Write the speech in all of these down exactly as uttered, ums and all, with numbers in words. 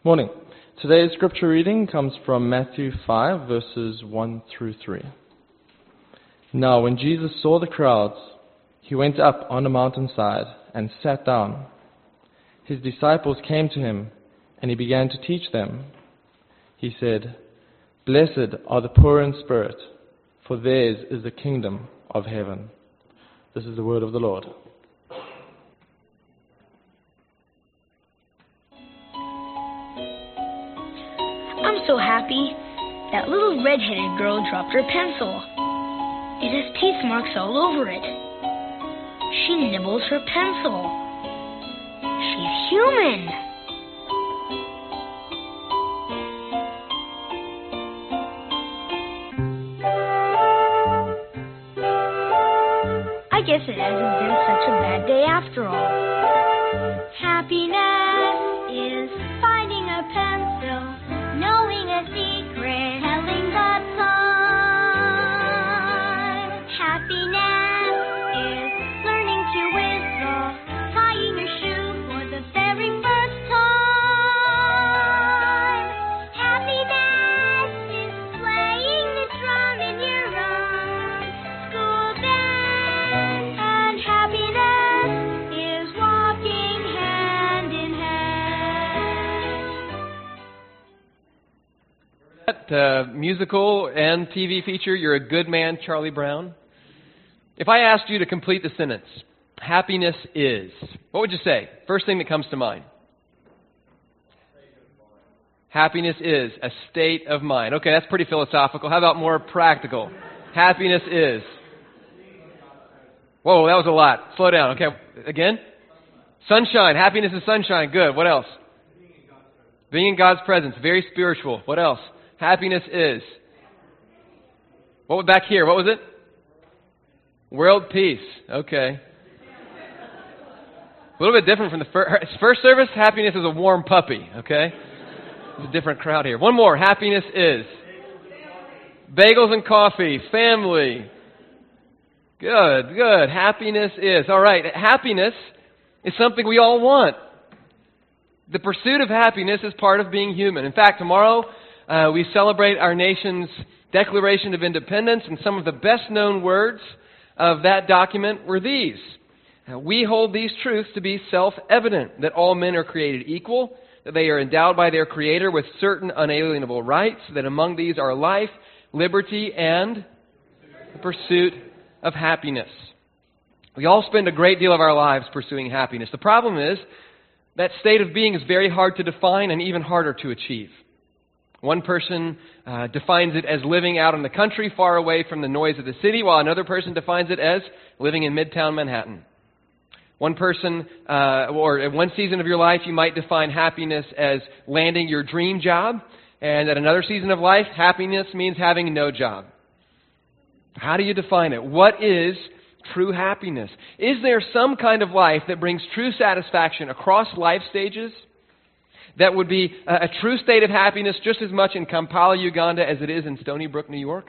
Morning. Today's scripture reading comes from Matthew five, verses one through three. Now, when Jesus saw the crowds, he went up on a mountainside and sat down. His disciples came to him, and he began to teach them. He said, "Blessed are the poor in spirit, for theirs is the kingdom of heaven." This is the word of the Lord. I'm so happy. That little red-headed girl dropped her pencil. It has teeth marks all over it. She nibbles her pencil. She's human. I guess it hasn't been such a bad day after all. Happiness is finding a pencil, knowing a secret, telling the time. Happiness is learning to whistle, tying your shoe for the very first time. Happiness is playing the drum in your own school band. And happiness is walking hand in hand. That uh, musical and T V feature, You're a Good Man, Charlie Brown. If I asked you to complete the sentence, happiness is, what would you say? First thing that comes to mind. Happiness is a state of mind. Okay, that's pretty philosophical. How about more practical? Happiness is. Whoa, that was a lot. Slow down. Okay, again? Sunshine. Happiness is sunshine. Good. What else? Being in God's presence. Very spiritual. What else? Happiness is. What was back here? What was it? World peace. Okay. A little bit different from the first, first service. Happiness is a warm puppy. Okay. It's a different crowd here. One more. Happiness is. Bagels and coffee. Family. Good, good. Happiness is. All right. Happiness is something we all want. The pursuit of happiness is part of being human. In fact, tomorrow uh, we celebrate our nation's Declaration of Independence, and some of the best-known words of that document were these. Uh, we hold these truths to be self-evident, that all men are created equal, that they are endowed by their Creator with certain unalienable rights, that among these are life, liberty, and the pursuit of happiness. We all spend a great deal of our lives pursuing happiness. The problem is that state of being is very hard to define and even harder to achieve. One person uh, defines it as living out in the country, far away from the noise of the city, while another person defines it as living in Midtown Manhattan. One person, uh, or in one season of your life, you might define happiness as landing your dream job, and at another season of life, happiness means having no job. How do you define it? What is true happiness? Is there some kind of life that brings true satisfaction across life stages? That would be a, a true state of happiness just as much in Kampala, Uganda as it is in Stony Brook, New York?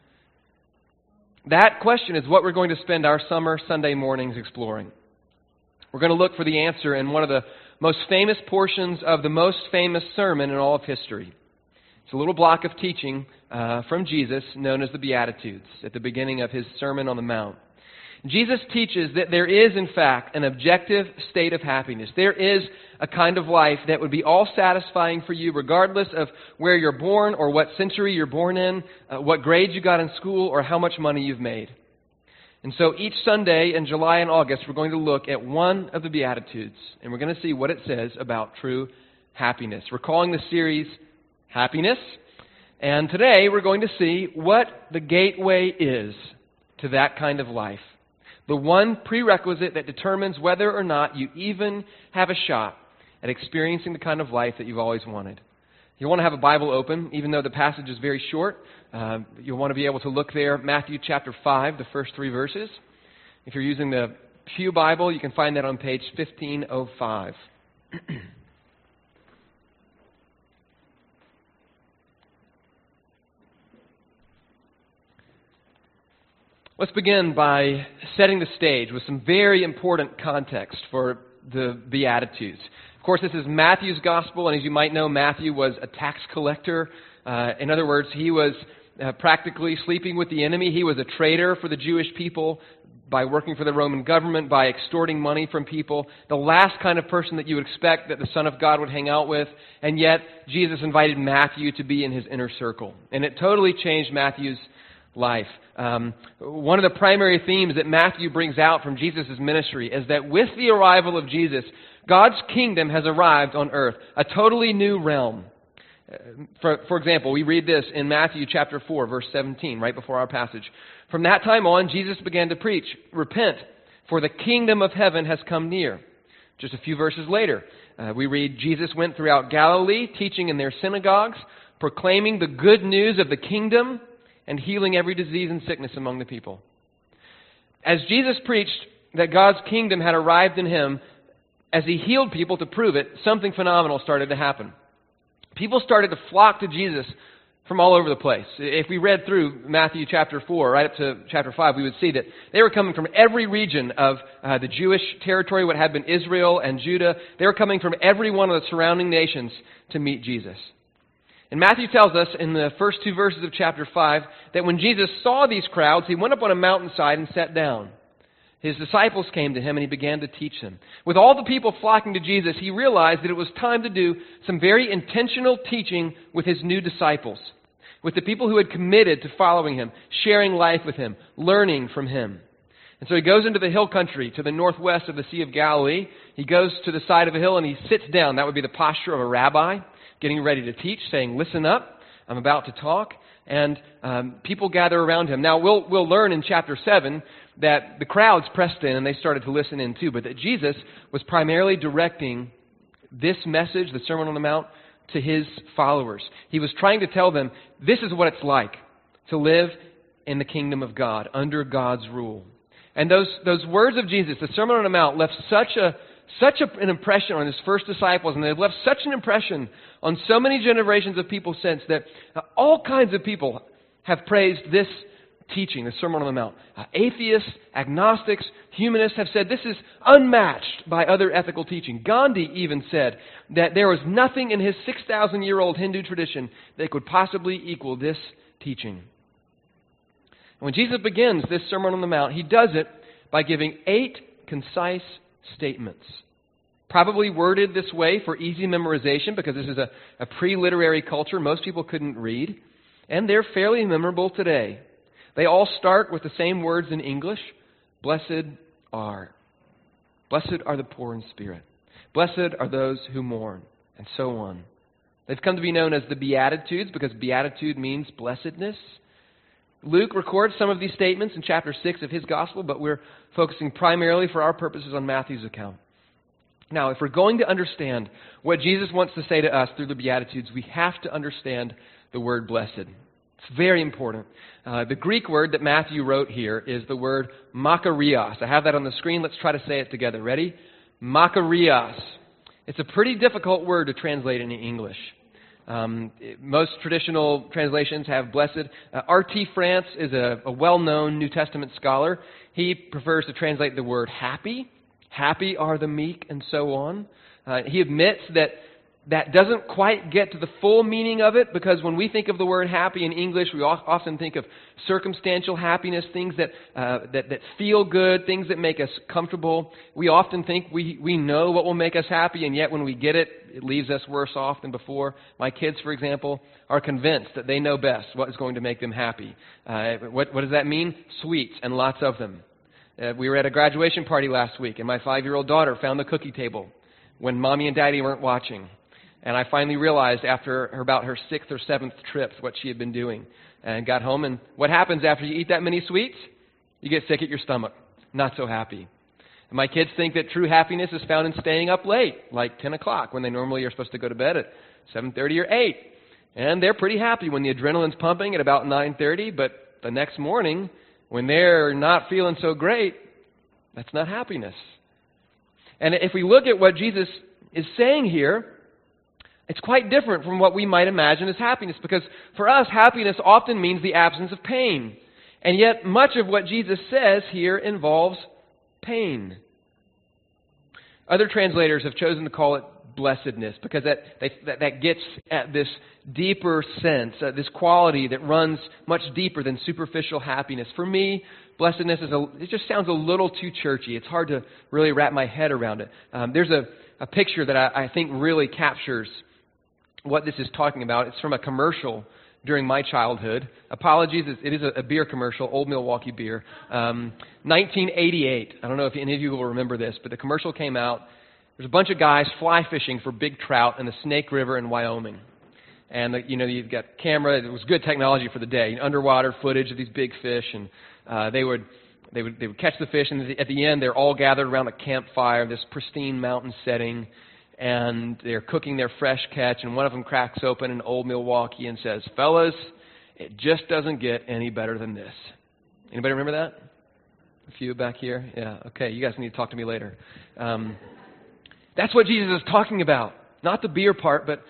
That question is what we're going to spend our summer Sunday mornings exploring. We're going to look for the answer in one of the most famous portions of the most famous sermon in all of history. It's a little block of teaching uh, from Jesus known as the Beatitudes at the beginning of his Sermon on the Mount. Jesus teaches that there is, in fact, an objective state of happiness. There is a kind of life that would be all-satisfying for you regardless of where you're born or what century you're born in, uh, what grades you got in school, or how much money you've made. And so each Sunday in July and August, we're going to look at one of the Beatitudes, and we're going to see what it says about true happiness. We're calling the series Happiness, and today we're going to see what the gateway is to that kind of life. The one prerequisite that determines whether or not you even have a shot at experiencing the kind of life that you've always wanted. You want to have a Bible open, even though the passage is very short. Uh, you'll want to be able to look there, Matthew chapter five, the first three verses. If you're using the Pew Bible, you can find that on page fifteen oh five. Let's begin by setting the stage with some very important context for the Beatitudes. Of course, this is Matthew's gospel, and as you might know, Matthew was a tax collector. Uh, in other words, he was uh, practically sleeping with the enemy. He was a traitor for the Jewish people by working for the Roman government, by extorting money from people. The last kind of person that you would expect that the Son of God would hang out with. And yet, Jesus invited Matthew to be in his inner circle. And it totally changed Matthew's life. Um, one of the primary themes that Matthew brings out from Jesus' ministry is that with the arrival of Jesus, God's kingdom has arrived on earth, a totally new realm. For, for example, we read this in Matthew chapter four, verse seventeen, right before our passage. From that time on, Jesus began to preach, "Repent, for the kingdom of heaven has come near." Just a few verses later, uh, we read, "Jesus went throughout Galilee, teaching in their synagogues, proclaiming the good news of the kingdom, and healing every disease and sickness among the people." As Jesus preached that God's kingdom had arrived in him, as he healed people to prove it, something phenomenal started to happen. People started to flock to Jesus from all over the place. If we read through Matthew chapter four, right up to chapter five, we would see that they were coming from every region of uh, the Jewish territory, what had been Israel and Judah. They were coming from every one of the surrounding nations to meet Jesus. And Matthew tells us in the first two verses of chapter five that when Jesus saw these crowds, he went up on a mountainside and sat down. His disciples came to him and he began to teach them. With all the people flocking to Jesus, he realized that it was time to do some very intentional teaching with his new disciples, with the people who had committed to following him, sharing life with him, learning from him. And so he goes into the hill country to the northwest of the Sea of Galilee. He goes to the side of a hill and he sits down. That would be the posture of a rabbi, getting ready to teach, saying, "Listen up, I'm about to talk." And um, people gather around him. Now, we'll, we'll learn in chapter seven that the crowds pressed in and they started to listen in too, but that Jesus was primarily directing this message, the Sermon on the Mount, to his followers. He was trying to tell them, this is what it's like to live in the kingdom of God, under God's rule. And those, those words of Jesus, the Sermon on the Mount, left such a such a, an impression on his first disciples, and they've left such an impression on so many generations of people since that uh, all kinds of people have praised this teaching, the Sermon on the Mount. Uh, atheists, agnostics, humanists have said this is unmatched by other ethical teaching. Gandhi even said that there was nothing in his six thousand year old Hindu tradition that could possibly equal this teaching. And when Jesus begins this Sermon on the Mount, he does it by giving eight concise statements, probably worded this way for easy memorization because this is a, a pre-literary culture. Most people couldn't read, and they're fairly memorable today. They all start with the same words in English. Blessed are. Blessed are the poor in spirit. Blessed are those who mourn, and so on. They've come to be known as the Beatitudes because beatitude means blessedness. Luke records some of these statements in chapter six of his gospel, but we're focusing primarily for our purposes on Matthew's account. Now, if we're going to understand what Jesus wants to say to us through the Beatitudes, we have to understand the word blessed. It's very important. Uh, the Greek word that Matthew wrote here is the word makarios. I have that on the screen. Let's try to say it together. Ready? Makarios. It's a pretty difficult word to translate into English. Um, most traditional translations have blessed. Uh, R T France is a, a well-known New Testament scholar. He prefers to translate the word happy. Happy are the meek, and so on. Uh, he admits that that doesn't quite get to the full meaning of it, because when we think of the word happy in English, we often think of circumstantial happiness, things that, uh, that that feel good, things that make us comfortable. We often think we, we know what will make us happy, and yet when we get it, it leaves us worse off than before. My kids, for example, are convinced that they know best what is going to make them happy. Uh, what, what does that mean? Sweets, and lots of them. Uh, we were at a graduation party last week, and my five-year-old daughter found the cookie table when Mommy and Daddy weren't watching. And I finally realized after her, about her sixth or seventh trip what she had been doing. And got home, and what happens after you eat that many sweets? You get sick at your stomach. Not so happy. And my kids think that true happiness is found in staying up late, like ten o'clock, when they normally are supposed to go to bed at seven thirty or eight. And they're pretty happy when the adrenaline's pumping at about nine thirty, but the next morning, when they're not feeling so great, that's not happiness. And if we look at what Jesus is saying here, it's quite different from what we might imagine as happiness, because for us, happiness often means the absence of pain. And yet, much of what Jesus says here involves pain. Other translators have chosen to call it blessedness, because that, they, that, that gets at this deeper sense, uh, this quality that runs much deeper than superficial happiness. For me, blessedness is a, it just sounds a little too churchy. It's hard to really wrap my head around it. Um, there's a, a picture that I, I think really captures what this is talking about. It's from a commercial during my childhood. Apologies, it is a beer commercial, Old Milwaukee Beer. Um, nineteen eighty-eight. I don't know if any of you will remember this, but the commercial came out. There's a bunch of guys fly fishing for big trout in the Snake River in Wyoming. And, the, you know, you've got camera. It was good technology for the day. Underwater footage of these big fish. And uh, they would they would they would catch the fish. And at the end, they're all gathered around a campfire, this pristine mountain setting. And they're cooking their fresh catch, and one of them cracks open an Old Milwaukee and says, "Fellas, it just doesn't get any better than this." Anybody remember that? A few back here? Yeah, okay, you guys need to talk to me later. Um, that's what Jesus is talking about. Not the beer part, but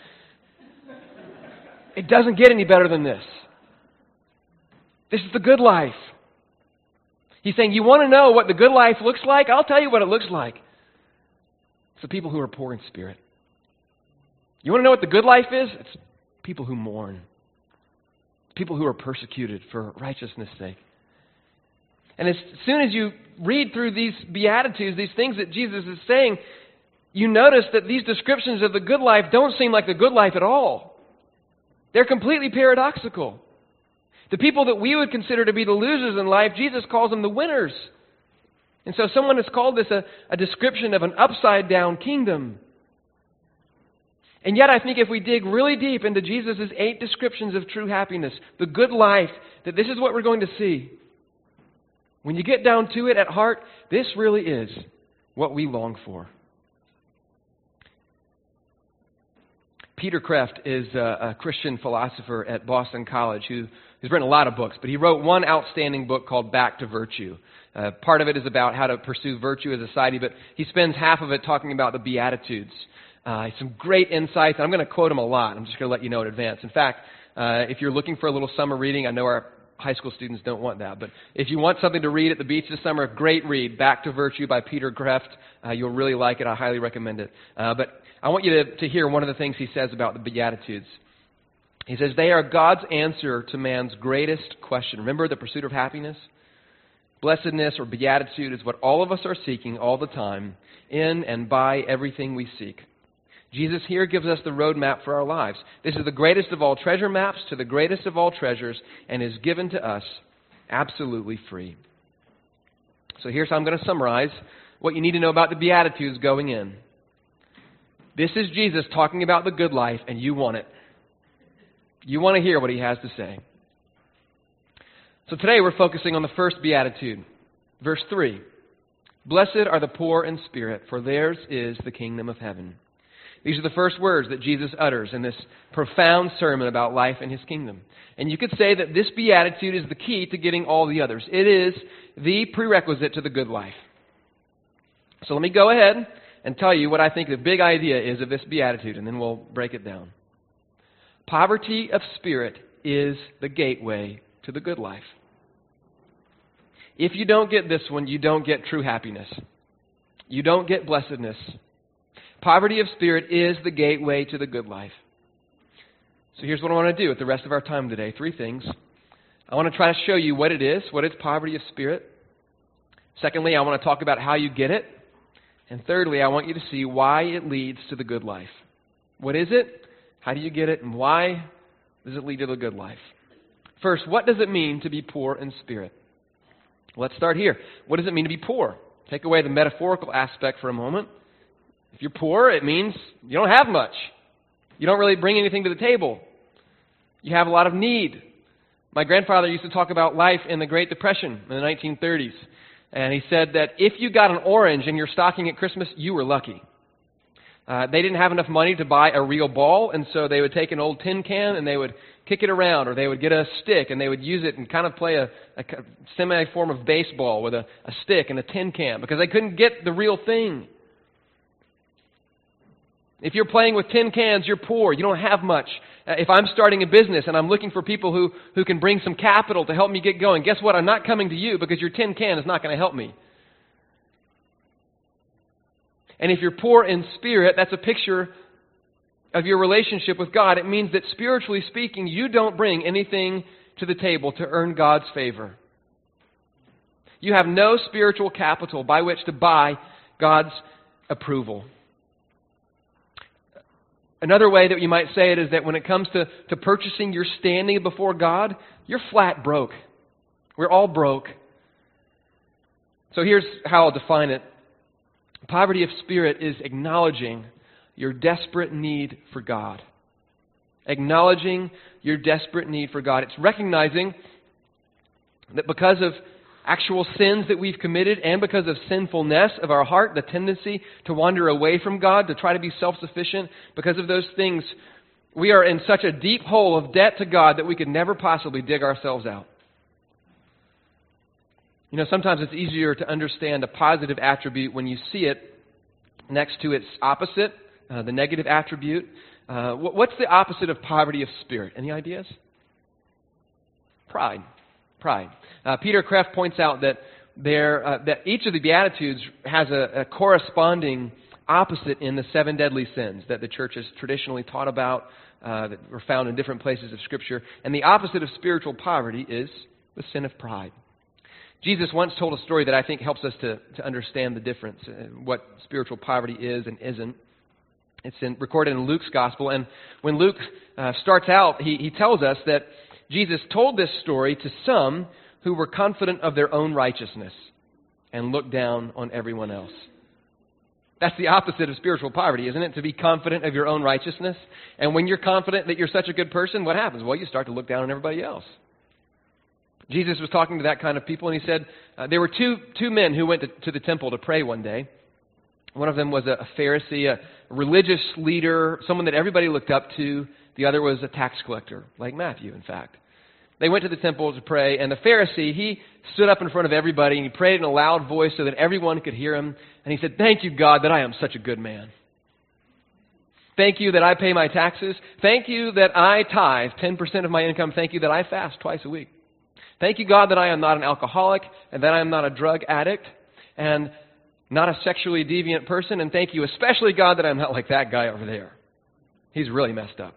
it doesn't get any better than this. This is the good life. He's saying, you want to know what the good life looks like? I'll tell you what it looks like. It's the people who are poor in spirit. You want to know what the good life is? It's people who mourn. People who are persecuted for righteousness' sake. And as soon as you read through these Beatitudes, these things that Jesus is saying, you notice that these descriptions of the good life don't seem like the good life at all. They're completely paradoxical. The people that we would consider to be the losers in life, Jesus calls them the winners. And so someone has called this a, a description of an upside-down kingdom. And yet I think if we dig really deep into Jesus' eight descriptions of true happiness, the good life, that this is what we're going to see. When you get down to it at heart, this really is what we long for. Peter Kreeft is a, a Christian philosopher at Boston College who has written a lot of books, but he wrote one outstanding book called Back to Virtue. Uh, part of it is about how to pursue virtue as a society, but he spends half of it talking about the Beatitudes. Uh, some great insights. I'm going to quote him a lot. I'm just going to let you know in advance. In fact, uh, if you're looking for a little summer reading, I know our high school students don't want that, but if you want something to read at the beach this summer, great read, Back to Virtue by Peter Kreeft. Uh, you'll really like it. I highly recommend it. Uh, but I want you to, to hear one of the things he says about the Beatitudes. He says, they are God's answer to man's greatest question. Remember the pursuit of happiness? Blessedness or beatitude is what all of us are seeking all the time in and by everything we seek. Jesus here gives us the roadmap for our lives. This is the greatest of all treasure maps to the greatest of all treasures and is given to us absolutely free. So here's how I'm going to summarize what you need to know about the Beatitudes going in. This is Jesus talking about the good life, and you want it. You want to hear what he has to say. So today we're focusing on the first Beatitude, verse three. Blessed are the poor in spirit, for theirs is the kingdom of heaven. These are the first words that Jesus utters in this profound sermon about life and his kingdom. And you could say that this Beatitude is the key to getting all the others. It is the prerequisite to the good life. So let me go ahead and tell you what I think the big idea is of this Beatitude, and then we'll break it down. Poverty of spirit is the gateway to the good life. If you don't get this one, you don't get true happiness. You don't get blessedness. Poverty of spirit is the gateway to the good life. So here's what I want to do with the rest of our time today. Three things. I want to try to show you what it is, what is poverty of spirit. Secondly, I want to talk about how you get it. And thirdly, I want you to see why it leads to the good life. What is it? How do you get it? And why does it lead to the good life? First, what does it mean to be poor in spirit? Let's start here. What does it mean to be poor? Take away the metaphorical aspect for a moment. If you're poor, it means you don't have much. You don't really bring anything to the table. You have a lot of need. My grandfather used to talk about life in the Great Depression in the nineteen thirties. And he said that if you got an orange in your stocking at Christmas, you were lucky. Uh, they didn't have enough money to buy a real ball, and so they would take an old tin can and they would kick it around, or they would get a stick and they would use it and kind of play a, a semi-form of baseball with a, a stick and a tin can because they couldn't get the real thing. If you're playing with tin cans, you're poor. You don't have much. Uh, if I'm starting a business and I'm looking for people who, who can bring some capital to help me get going, guess what? I'm not coming to you because your tin can is not going to help me. And if you're poor in spirit, that's a picture of your relationship with God. It means that spiritually speaking, you don't bring anything to the table to earn God's favor. You have no spiritual capital by which to buy God's approval. Another way that you might say it is that when it comes to, to purchasing your standing before God, you're flat broke. We're all broke. So here's how I'll define it. Poverty of spirit is acknowledging your desperate need for God. Acknowledging your desperate need for God. It's recognizing that because of actual sins that we've committed and because of sinfulness of our heart, the tendency to wander away from God, to try to be self-sufficient, because of those things, we are in such a deep hole of debt to God that we could never possibly dig ourselves out. You know, sometimes it's easier to understand a positive attribute when you see it next to its opposite, uh, the negative attribute. Uh, what's the opposite of poverty of spirit? Any ideas? Pride. Pride. Uh, Peter Kreeft points out that there uh, that each of the Beatitudes has a, a corresponding opposite in the seven deadly sins that the church has traditionally taught about, uh, that were found in different places of Scripture. And the opposite of spiritual poverty is the sin of pride. Jesus once told a story that I think helps us to, to understand the difference, uh, what spiritual poverty is and isn't. It's in, recorded in Luke's Gospel. And when Luke uh, starts out, he, he tells us that Jesus told this story to some who were confident of their own righteousness and looked down on everyone else. That's the opposite of spiritual poverty, isn't it? To be confident of your own righteousness. And when you're confident that you're such a good person, what happens? Well, you start to look down on everybody else. Jesus was talking to that kind of people, and he said uh, there were two two men who went to, to the temple to pray one day. One of them was a, a Pharisee, a religious leader, someone that everybody looked up to. The other was a tax collector, like Matthew, in fact. They went to the temple to pray, and the Pharisee, he stood up in front of everybody, and he prayed in a loud voice so that everyone could hear him. And he said, "Thank you, God, that I am such a good man. Thank you that I pay my taxes. Thank you that I tithe ten percent of my income. Thank you that I fast twice a week. Thank you, God, that I am not an alcoholic and that I am not a drug addict and not a sexually deviant person. And thank you especially, God, that I'm not like that guy over there. He's really messed up."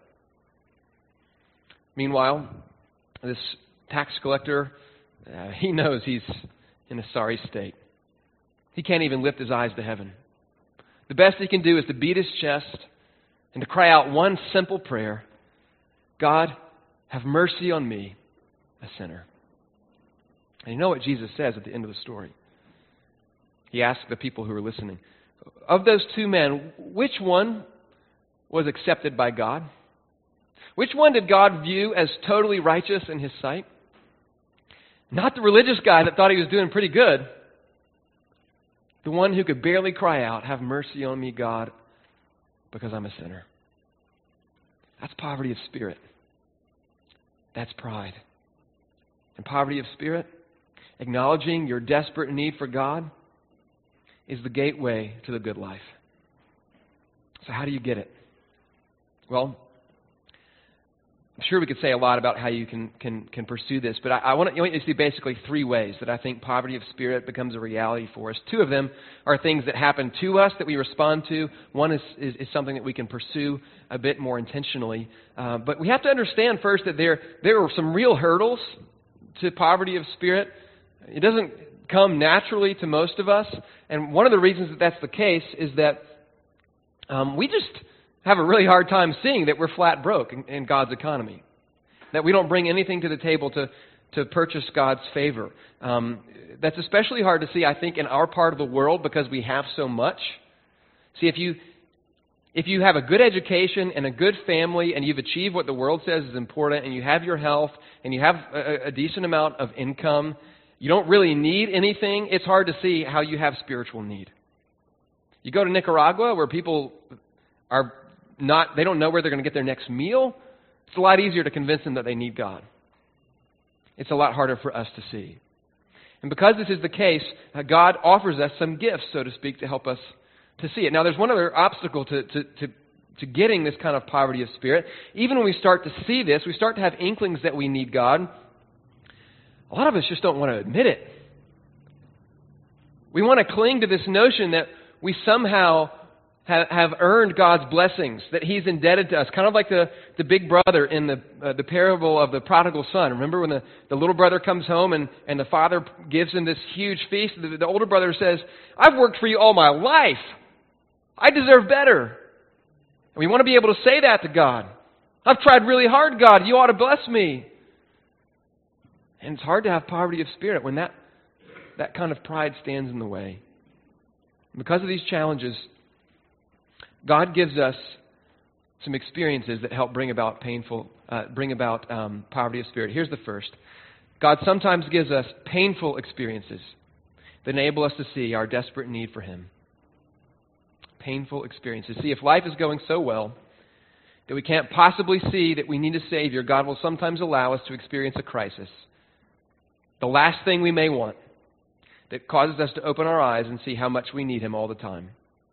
Meanwhile, this tax collector, uh, he knows he's in a sorry state. He can't even lift his eyes to heaven. The best he can do is to beat his chest and to cry out one simple prayer: "God, have mercy on me, a sinner." And you know what Jesus says at the end of the story? He asked the people who were listening, of those two men, which one was accepted by God? Which one did God view as totally righteous in His sight? Not the religious guy that thought he was doing pretty good. The one who could barely cry out, "Have mercy on me, God, because I'm a sinner." That's poverty of spirit. That's pride. And poverty of spirit, acknowledging your desperate need for God, is the gateway to the good life. So how do you get it? Well, I'm sure we could say a lot about how you can can, can pursue this, but I, I want, to, I want you to see basically three ways that I think poverty of spirit becomes a reality for us. Two of them are things that happen to us that we respond to. One is, is, is something that we can pursue a bit more intentionally. Uh, but we have to understand first that there, there are some real hurdles to poverty of spirit. It doesn't come naturally to most of us. And one of the reasons that that's the case is that um, we just have a really hard time seeing that we're flat broke in, in God's economy. That we don't bring anything to the table to, to purchase God's favor. Um, that's especially hard to see, I think, in our part of the world because we have so much. See, if you if you have a good education and a good family and you've achieved what the world says is important and you have your health and you have a, a decent amount of income, you don't really need anything, it's hard to see how you have spiritual need. You go to Nicaragua where people are not, they don't know where they're going to get their next meal. It's a lot easier to convince them that they need God. It's a lot harder for us to see. And because this is the case, uh, God offers us some gifts, so to speak, to help us to see it. Now, there's one other obstacle to, to, to, to getting this kind of poverty of spirit. Even when we start to see this, we start to have inklings that we need God. A lot of us just don't want to admit it. We want to cling to this notion that we somehow have, have earned God's blessings, that He's indebted to us, kind of like the, the big brother in the uh, the parable of the prodigal son. Remember when the, the little brother comes home and, and the father gives him this huge feast? The, the older brother says, I've worked for you all my life. I deserve better. And we want to be able to say that to God. I've tried really hard, God. You ought to bless me. And it's hard to have poverty of spirit when that, that kind of pride stands in the way. Because of these challenges, God gives us some experiences that help bring about painful, uh, bring about um, poverty of spirit. Here's the first. God sometimes gives us painful experiences that enable us to see our desperate need for Him. Painful experiences. See, if life is going so well that we can't possibly see that we need a Savior, God will sometimes allow us to experience a crisis. The last thing we may want, that causes us to open our eyes and see how much we need Him all the time.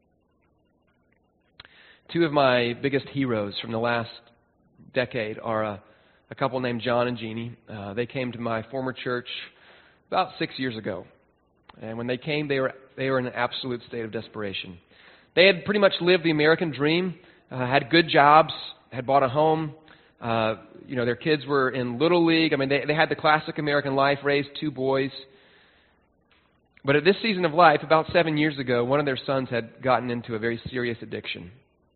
Two of my biggest heroes from the last decade are a, a couple named John and Jeannie. Uh, they came to my former church about six years ago. And when they came, they were they were in an absolute state of desperation. They had pretty much lived the American dream, uh, had good jobs, had bought a home. Uh, you know, their kids were in Little League. I mean, they, they had the classic American life, raised two boys. But at this season of life, about seven years ago, one of their sons had gotten into a very serious addiction.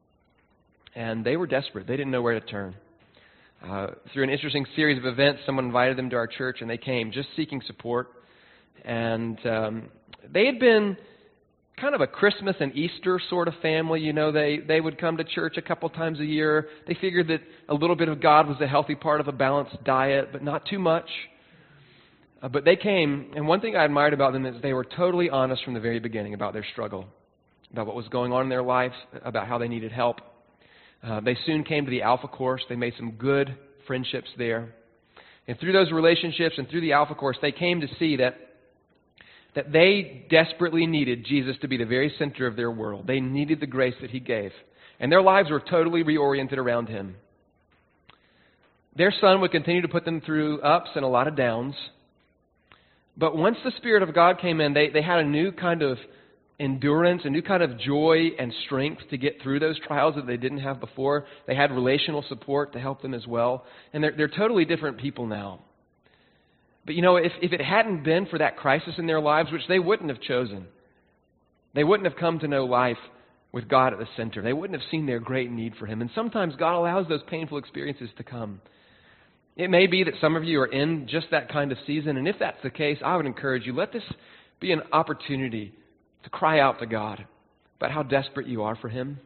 And they were desperate. They didn't know where to turn. Uh, through an interesting series of events, someone invited them to our church, and they came just seeking support. And um, they had been kind of a Christmas and Easter sort of family. You know, they, they would come to church a couple times a year. They figured that a little bit of God was a healthy part of a balanced diet, but not too much. Uh, but they came, and one thing I admired about them is they were totally honest from the very beginning about their struggle, about what was going on in their lives, about how they needed help. Uh, they soon came to the Alpha Course. They made some good friendships there. And through those relationships and through the Alpha Course, they came to see that that they desperately needed Jesus to be the very center of their world. They needed the grace that He gave. And their lives were totally reoriented around Him. Their son would continue to put them through ups and a lot of downs. But once the Spirit of God came in, they, they had a new kind of endurance, a new kind of joy and strength to get through those trials that they didn't have before. They had relational support to help them as well. And they're, they're totally different people now. But you know, if, if it hadn't been for that crisis in their lives, which they wouldn't have chosen, they wouldn't have come to know life with God at the center. They wouldn't have seen their great need for Him. And sometimes God allows those painful experiences to come. It may be that some of you are in just that kind of season, and if that's the case, I would encourage you, let this be an opportunity to cry out to God about how desperate you are for Him.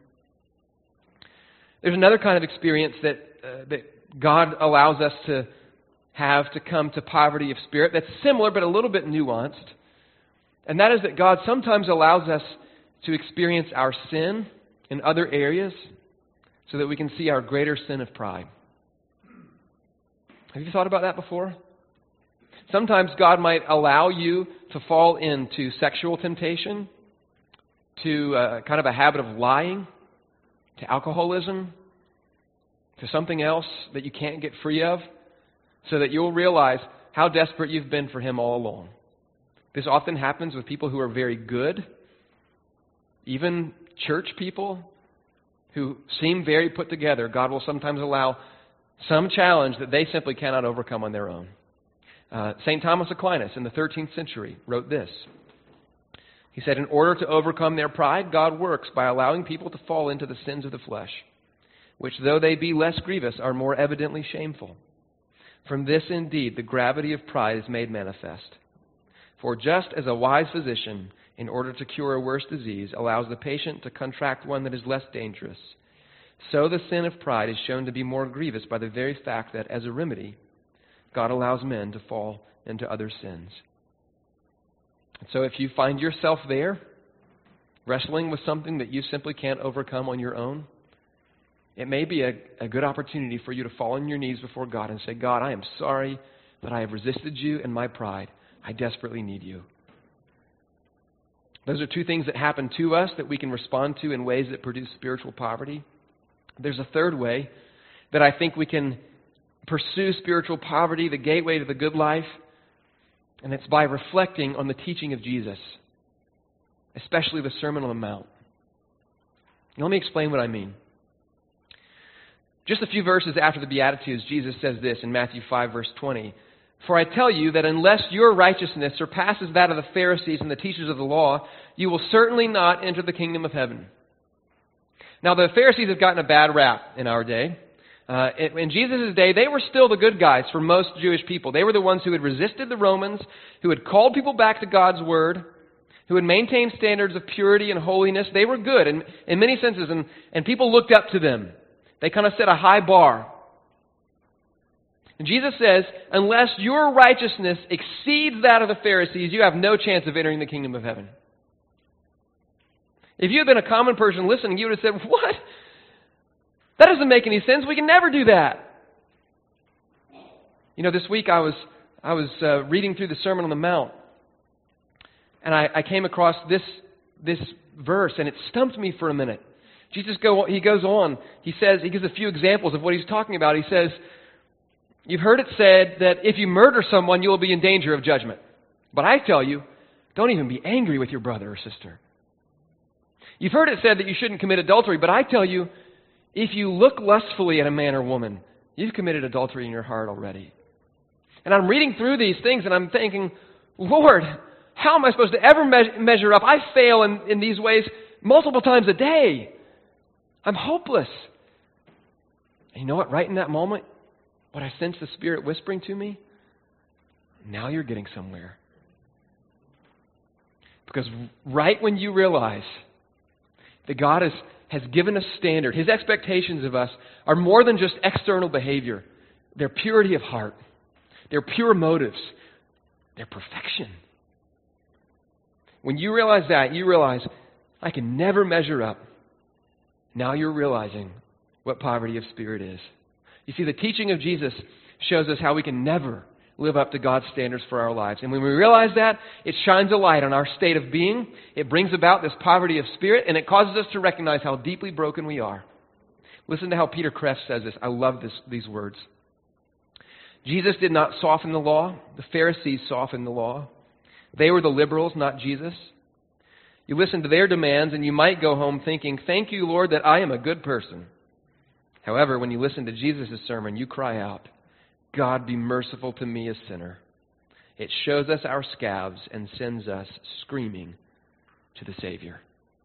There's another kind of experience that uh, that God allows us to have to come to poverty of spirit that's similar but a little bit nuanced. And that is that God sometimes allows us to experience our sin in other areas so that we can see our greater sin of pride. Have you thought about that before? Sometimes God might allow you to fall into sexual temptation, to uh, kind of a habit of lying, to alcoholism, to something else that you can't get free of, so that you'll realize how desperate you've been for Him all along. This often happens with people who are very good, even church people who seem very put together. God will sometimes allow some challenge that they simply cannot overcome on their own. Uh, Saint Thomas Aquinas in the thirteenth century wrote this. He said, "In order to overcome their pride, God works by allowing people to fall into the sins of the flesh, which though they be less grievous, are more evidently shameful. From this, indeed, the gravity of pride is made manifest. For just as a wise physician, in order to cure a worse disease, allows the patient to contract one that is less dangerous, so the sin of pride is shown to be more grievous by the very fact that, as a remedy, God allows men to fall into other sins." So if you find yourself there, wrestling with something that you simply can't overcome on your own, it may be a, a good opportunity for you to fall on your knees before God and say, "God, I am sorry that I have resisted you in my pride. I desperately need you." Those are two things that happen to us that we can respond to in ways that produce spiritual poverty. There's a third way that I think we can pursue spiritual poverty, the gateway to the good life, and it's by reflecting on the teaching of Jesus. especially the Sermon on the Mount. Now, let me explain what I mean. Just a few verses after the Beatitudes, Jesus says this in Matthew five, verse twenty. For I tell you that unless your righteousness surpasses that of the Pharisees and the teachers of the law, you will certainly not enter the kingdom of heaven. Now, the Pharisees have gotten a bad rap in our day. Uh, in Jesus' day, they were still the good guys for most Jewish people. They were the ones who had resisted the Romans, who had called people back to God's word, who had maintained standards of purity and holiness. They were good in, in many senses, and, and people looked up to them. They kind of set a high bar. And Jesus says, unless your righteousness exceeds that of the Pharisees, you have no chance of entering the kingdom of heaven. If you had been a common person listening, you would have said, what? That doesn't make any sense. We can never do that. You know, this week I was I was uh, reading through the Sermon on the Mount, and I, I came across this this verse, and it stumped me for a minute. Jesus go he goes on. He says he gives a few examples of what he's talking about. He says, "You've heard it said that if you murder someone, you will be in danger of judgment. But I tell you, don't even be angry with your brother or sister. You've heard it said that you shouldn't commit adultery, but I tell you, if you look lustfully at a man or woman, you've committed adultery in your heart already." And I'm reading through these things and I'm thinking, Lord, how am I supposed to ever me- measure up? I fail in, in these ways multiple times a day. I'm hopeless. And you know what? Right in that moment, what I sense the Spirit whispering to me, now you're getting somewhere. Because right when you realize that God has, has given us standard, His expectations of us are more than just external behavior. They're purity of heart. They're pure motives. They're perfection. When you realize that, you realize, I can never measure up. Now you're realizing what poverty of spirit is. You see, the teaching of Jesus shows us how we can never live up to God's standards for our lives. And when we realize that, it shines a light on our state of being. It brings about this poverty of spirit, and it causes us to recognize how deeply broken we are. Listen to how Peter Kreeft says this. I love this, these words. Jesus did not soften the law. The Pharisees softened the law. They were the liberals, not Jesus. You listen to their demands, and you might go home thinking, thank you, Lord, that I am a good person. However, when you listen to Jesus' sermon, you cry out, God, be merciful to me, a sinner. It shows us our scabs and sends us screaming to the Savior.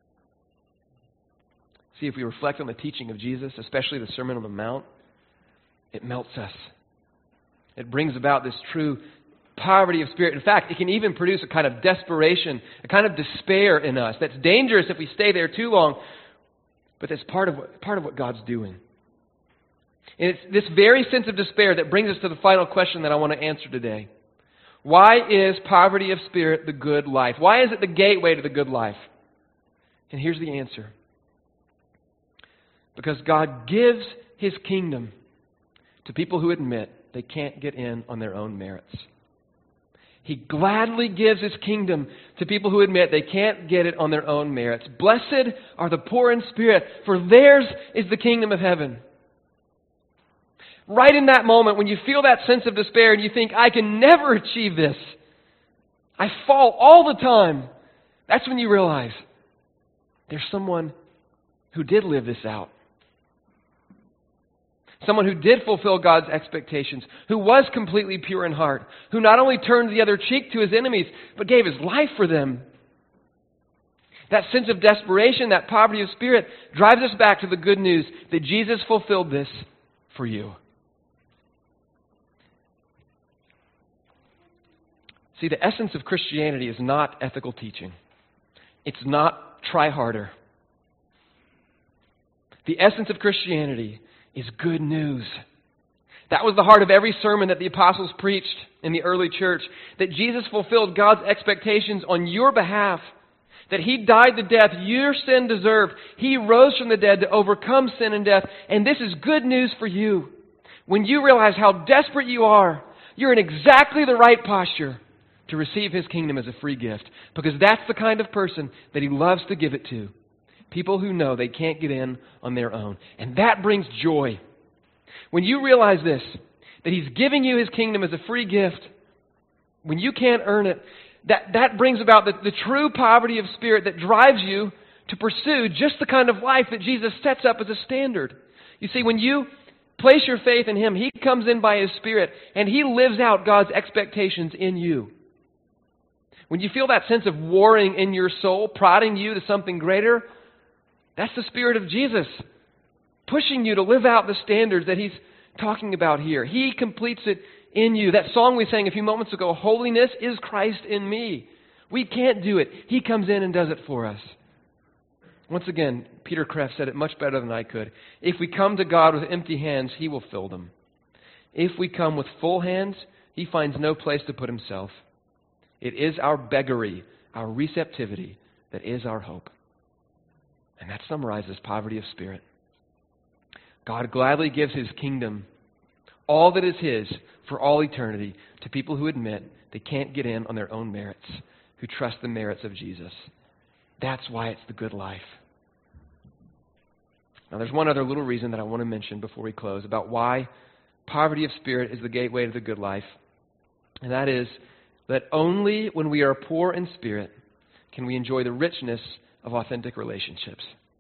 See, if we reflect on the teaching of Jesus, especially the Sermon on the Mount, it melts us. It brings about this true poverty of spirit. In fact, it can even produce a kind of desperation, a kind of despair in us that's dangerous if we stay there too long, but that's part of what, part of what God's doing. And it's this very sense of despair that brings us to the final question that I want to answer today. Why is poverty of spirit the good life? Why is it the gateway to the good life? And here's the answer. Because God gives His kingdom to people who admit they can't get in on their own merits. He gladly gives His kingdom to people who admit they can't get it on their own merits. Blessed are the poor in spirit, for theirs is the kingdom of heaven. Right in that moment when you feel that sense of despair and you think, I can never achieve this. I fall all the time. That's when you realize there's someone who did live this out. Someone who did fulfill God's expectations, who was completely pure in heart, who not only turned the other cheek to His enemies, but gave His life for them. That sense of desperation, that poverty of spirit, drives us back to the good news that Jesus fulfilled this for you. See, the essence of Christianity is not ethical teaching. It's not try harder. The essence of Christianity is good news. That was the heart of every sermon that the apostles preached in the early church, that Jesus fulfilled God's expectations on your behalf, that He died the death your sin deserved. He rose from the dead to overcome sin and death, and this is good news for you. When you realize how desperate you are, you're in exactly the right posture to receive His kingdom as a free gift, because that's the kind of person that He loves to give it to. People who know they can't get in on their own. And that brings joy. When you realize this, that He's giving you His kingdom as a free gift, when you can't earn it, that, that brings about the, the true poverty of spirit that drives you to pursue just the kind of life that Jesus sets up as a standard. You see, when you place your faith in Him, He comes in by His Spirit, and He lives out God's expectations in you. When you feel that sense of warring in your soul, prodding you to something greater, that's the Spirit of Jesus, pushing you to live out the standards that He's talking about here. He completes it in you. That song we sang a few moments ago, holiness is Christ in me. We can't do it. He comes in and does it for us. Once again, Peter Kreeft said it much better than I could. If we come to God with empty hands, He will fill them. If we come with full hands, He finds no place to put Himself. It is our beggary, our receptivity, that is our hope. And that summarizes poverty of spirit. God gladly gives His kingdom, all that is His, for all eternity, to people who admit they can't get in on their own merits, who trust the merits of Jesus. That's why it's the good life. Now, there's one other little reason that I want to mention before we close about why poverty of spirit is the gateway to the good life. And that is that only when we are poor in spirit can we enjoy the richness of authentic relationships.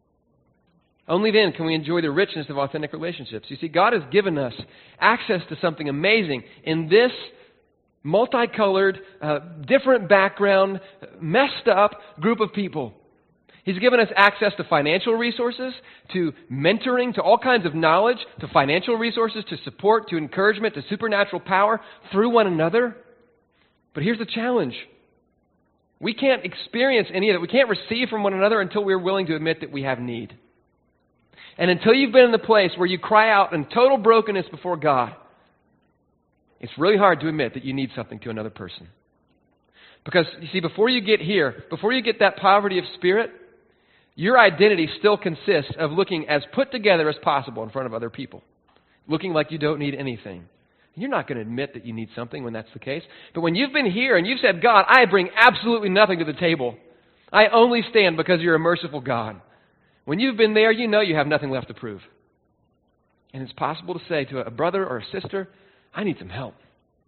Only then can we enjoy the richness of authentic relationships. You see, God has given us access to something amazing in this multicolored, uh, different background, messed up group of people. He's given us access to financial resources, to mentoring, to all kinds of knowledge, to financial resources, to support, to encouragement, to supernatural power through one another. But here's the challenge. We can't experience any of it. We can't receive from one another until we're willing to admit that we have need. And until you've been in the place where you cry out in total brokenness before God, it's really hard to admit that you need something to another person. Because, you see, before you get here, before you get that poverty of spirit, your identity still consists of looking as put together as possible in front of other people. Looking like you don't need anything. You're not going to admit that you need something when that's the case. But when you've been here and you've said, God, I bring absolutely nothing to the table. I only stand because you're a merciful God. When you've been there, you know you have nothing left to prove. And it's possible to say to a brother or a sister, I need some help.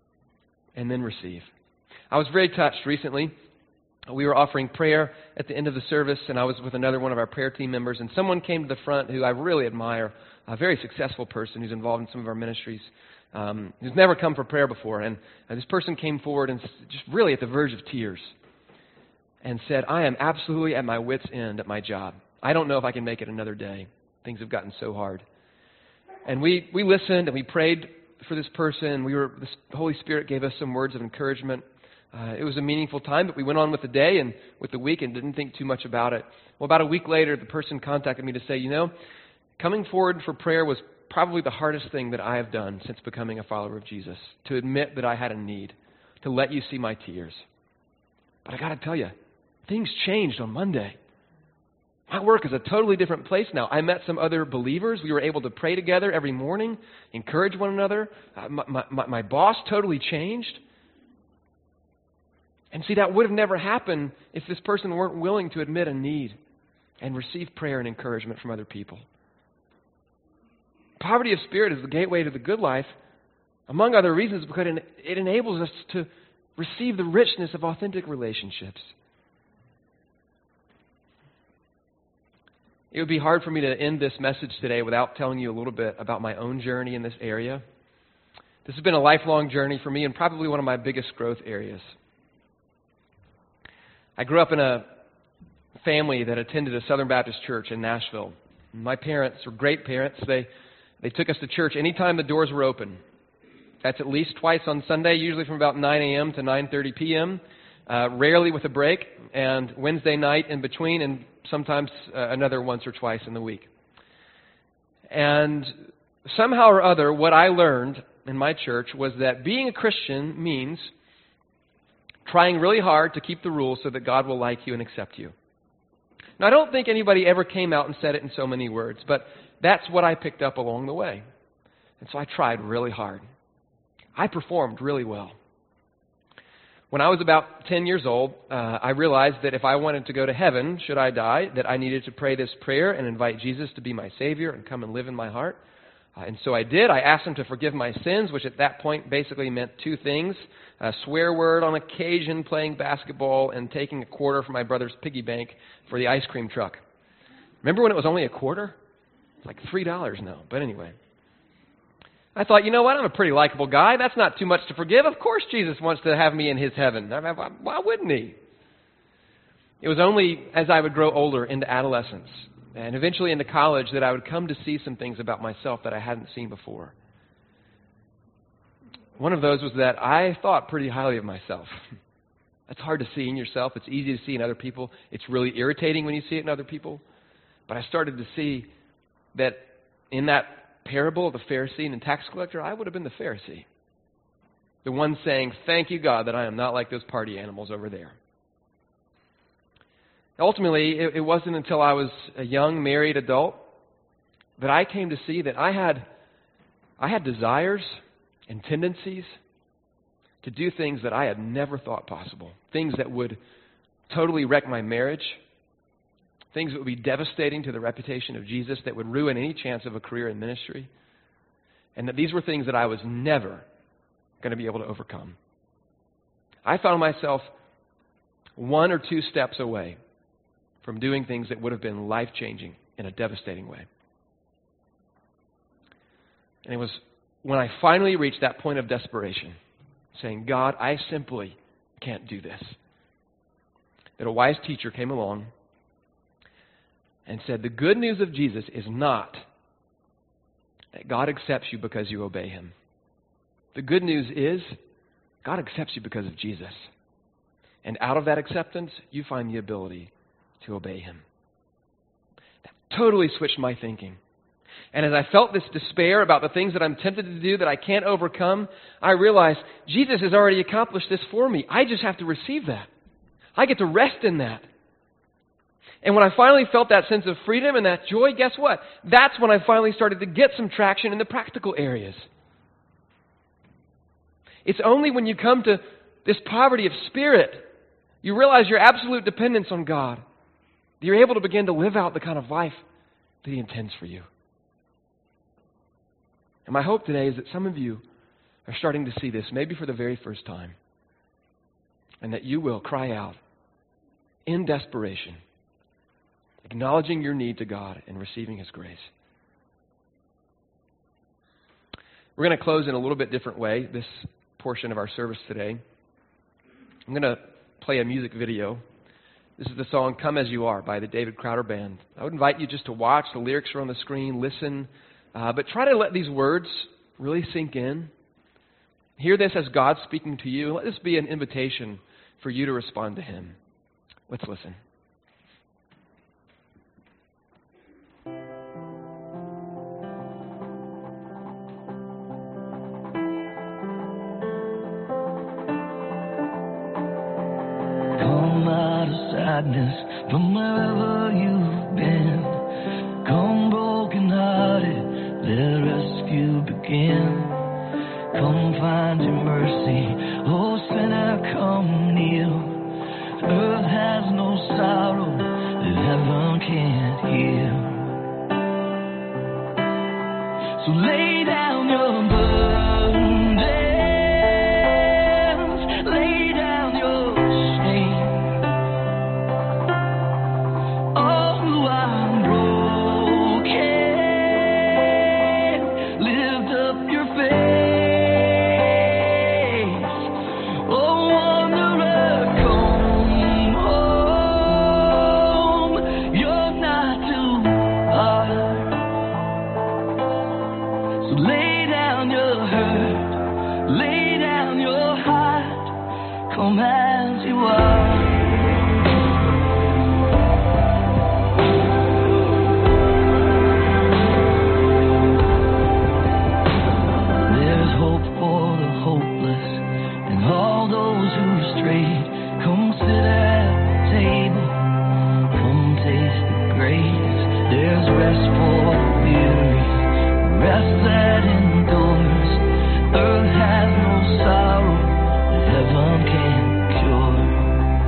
And then receive. I was very touched recently. We were offering prayer at the end of the service, and I was with another one of our prayer team members, and someone came to the front who I really admire, a very successful person who's involved in some of our ministries, um, who's never come for prayer before. And uh, this person came forward and just really at the verge of tears and said, I am absolutely at my wit's end at my job. I don't know if I can make it another day. Things have gotten so hard. And we, we listened and we prayed for this person. We were, the Holy Spirit gave us some words of encouragement. Uh, it was a meaningful time, but we went on with the day and with the week and didn't think too much about it. Well, about a week later, the person contacted me to say, you know, coming forward for prayer was probably the hardest thing that I have done since becoming a follower of Jesus, to admit that I had a need, to let you see my tears. But I got to tell you, things changed on Monday. My work is a totally different place now. I met some other believers. We were able to pray together every morning, encourage one another. Uh, my, my, my boss totally changed. And see, that would have never happened if this person weren't willing to admit a need and receive prayer and encouragement from other people. Poverty of spirit is the gateway to the good life, among other reasons, because it enables us to receive the richness of authentic relationships. It would be hard for me to end this message today without telling you a little bit about my own journey in this area. This has been a lifelong journey for me and probably one of my biggest growth areas. I grew up in a family that attended a Southern Baptist church in Nashville. My parents were great parents. They they took us to church anytime the doors were open. That's at least twice on Sunday, usually from about nine a.m. to nine thirty p.m., uh, rarely with a break, and Wednesday night in between, and sometimes uh, another once or twice in the week. And somehow or other, what I learned in my church was that being a Christian means trying really hard to keep the rules so that God will like you and accept you. Now, I don't think anybody ever came out and said it in so many words, but that's what I picked up along the way. And so I tried really hard. I performed really well. When I was about ten years old, uh, I realized that if I wanted to go to heaven, should I die, that I needed to pray this prayer and invite Jesus to be my Savior and come and live in my heart. Uh, and so I did. I asked him to forgive my sins, which at that point basically meant two things. A swear word on occasion, playing basketball, and taking a quarter from my brother's piggy bank for the ice cream truck. Remember when it was only a quarter? It's like three dollars now. But anyway. I thought, you know what? I'm a pretty likable guy. That's not too much to forgive. Of course Jesus wants to have me in his heaven. Why wouldn't he? It was only as I would grow older into adolescence and eventually into college that I would come to see some things about myself that I hadn't seen before. One of those was that I thought pretty highly of myself. That's hard to see in yourself. It's easy to see in other people. It's really irritating when you see it in other people. But I started to see that in that parable of the Pharisee and tax collector, I would have been the Pharisee. The one saying, thank you, God, that I am not like those party animals over there. Ultimately, it, it wasn't until I was a young married adult that I came to see that I had, I had desires and tendencies to do things that I had never thought possible. Things that would totally wreck my marriage. Things that would be devastating to the reputation of Jesus, that would ruin any chance of a career in ministry. And that these were things that I was never going to be able to overcome. I found myself one or two steps away from doing things that would have been life-changing in a devastating way. And it was when I finally reached that point of desperation, saying, God, I simply can't do this, that a wise teacher came along and said, the good news of Jesus is not that God accepts you because you obey him. The good news is God accepts you because of Jesus. And out of that acceptance, you find the ability to obey him. That totally switched my thinking. And as I felt this despair about the things that I'm tempted to do that I can't overcome, I realized Jesus has already accomplished this for me. I just have to receive that. I get to rest in that. And when I finally felt that sense of freedom and that joy, guess what? That's when I finally started to get some traction in the practical areas. It's only when you come to this poverty of spirit, you realize your absolute dependence on God, that you're able to begin to live out the kind of life that he intends for you. And my hope today is that some of you are starting to see this, maybe for the very first time, and that you will cry out in desperation, acknowledging your need to God and receiving his grace. We're going to close in a little bit different way this portion of our service today. I'm going to play a music video. This is the song Come As You Are by the David Crowder Band. I would invite you just to watch. The lyrics are on the screen. Listen. Uh, but try to let these words really sink in. Hear this as God speaking to you. Let this be an invitation for you to respond to him. Let's listen. Come out of sadness from wherever you've been. Come broken-hearted. Let rescue begin. Come find your mercy. Oh, sinner, come kneel. Earth has no sorrow that heaven can't heal. So lay down your burdens. Lay down your shame. Oh, I'm broken. Come as you are. There's hope for the hopeless and all those who strayed. Come sit at the table. Come taste the grace. There's rest for the weary, rest that endures. Earth has no sorrow that heaven can cure.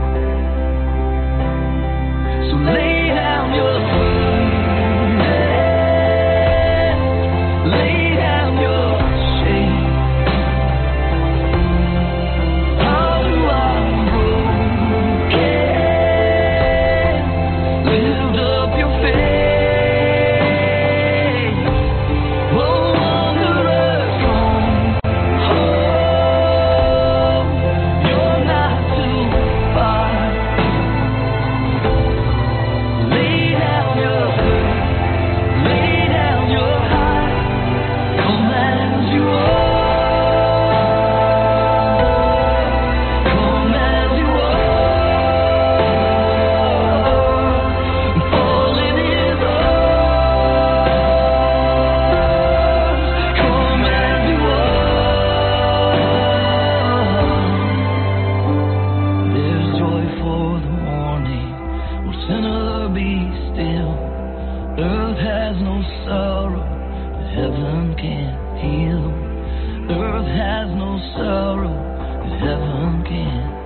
has no sorrow that heaven can.